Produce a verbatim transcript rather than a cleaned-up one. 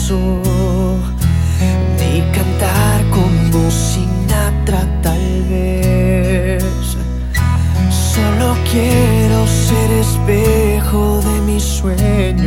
acaso, ni cantar como Sinatra tal vez. Solo quiero ser espejo de mis sueños.